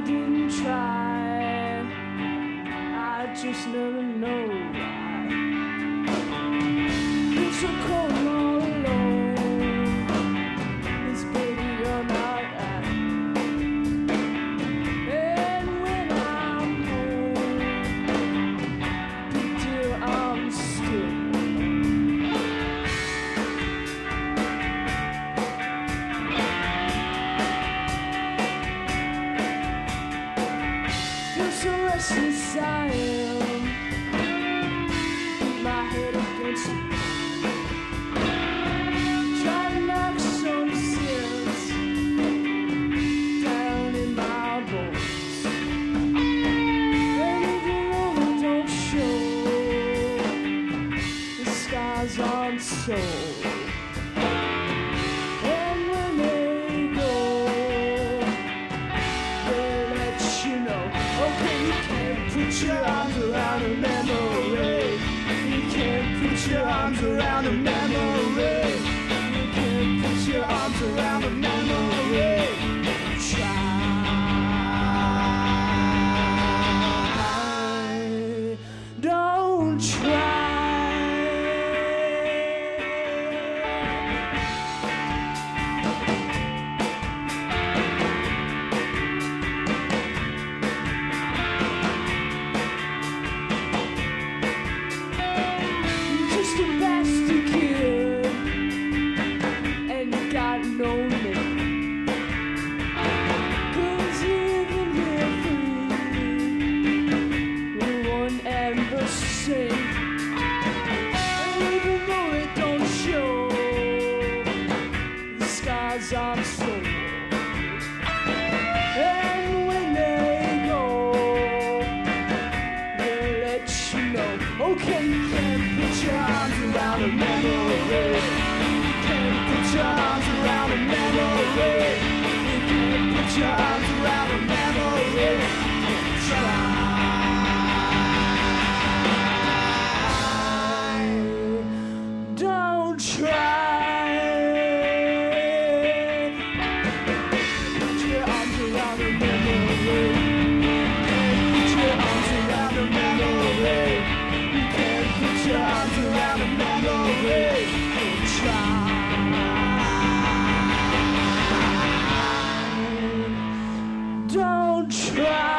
didn't try. I just never know why. It's so cold all alone. This baby you're not at. And when I'm home, big deal, I'm still. So restless I am, my head against the try to knock some sense down in my bones. And even though they don't show, the scars aren't sold. And when they go, they'll let you know. Okay, you can't put your arms around a memory. You can't put your arms around a memory. You can't put your arms around a memory. Try, don't try. Just a bastard kid, and you got no name. 'Cause even here free, we're one and the same. And even though it don't show, the scars aren't sold. And when they go, they'll let you know. Okay, you can't put your arms around a memory. You can't put your arms around a memory. You can't put your arms around a memory. Try, don't try. Put your arms around a memory. Put your arms around a memory. You can't put your arms around a memory. Try, don't try.